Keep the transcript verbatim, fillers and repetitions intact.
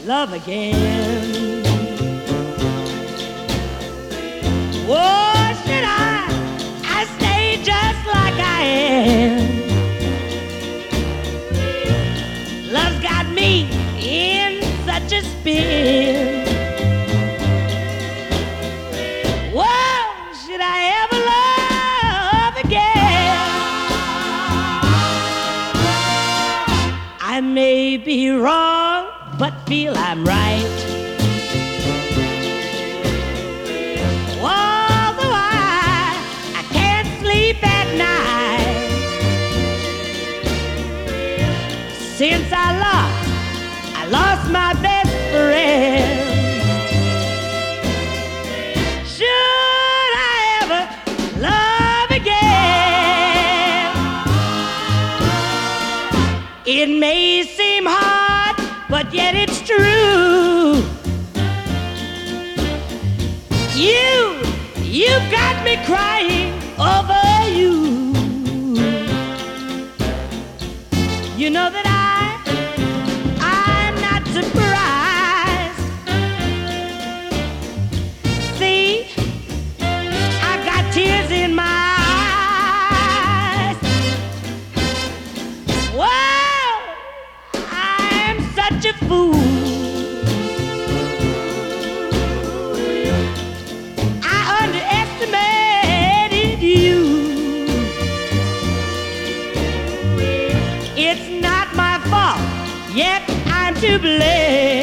love again. Oh, should I, I stay just like I am. Love's got me in such a spin. Whoa, should I ever love again? I may be wrong, but feel I'm right. Although I, I can't sleep at night, since I lost, I lost my best friend. Should I ever love again? It may seem hard, but yet it's true. You, you've got me crying over you. You know that I, I'm not surprised. See, I've got tears in my eyes. Whoa, I'm such a fool. I underestimated you. It's not my fault, yet I'm to blame.